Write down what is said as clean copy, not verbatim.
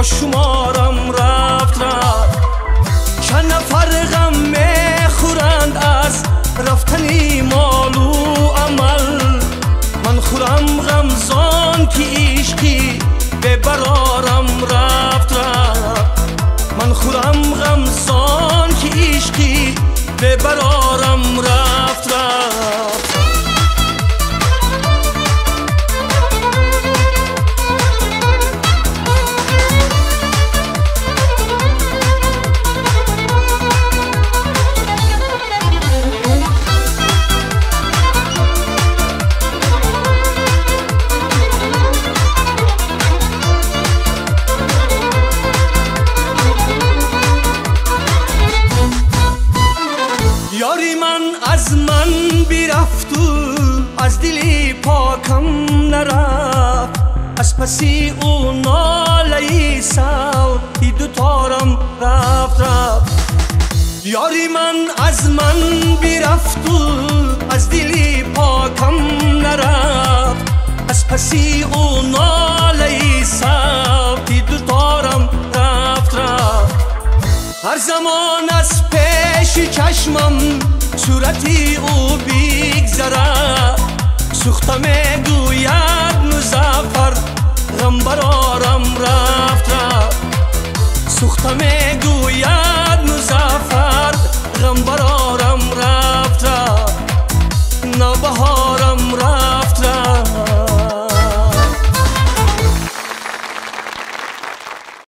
با شمارم رفت چند نفر غم میخورند از رفتنی مال و عمل من خورم غمزان که عشقی به برارم رفت من خورم غمزان که عشقی به برارم رفت یاری من از من برفت و از دلی پاکم نرفت از پسی او ناله صوتی دوتارم رفت یاری من از من برفت و از دلی پاکم نرفت از پسی او ناله صوتی دوتارم رفت هر زمان از پیش چشمم صورتی او بیگذره سوخته میگوید مظفر غم برارم رفت سوخته میگوید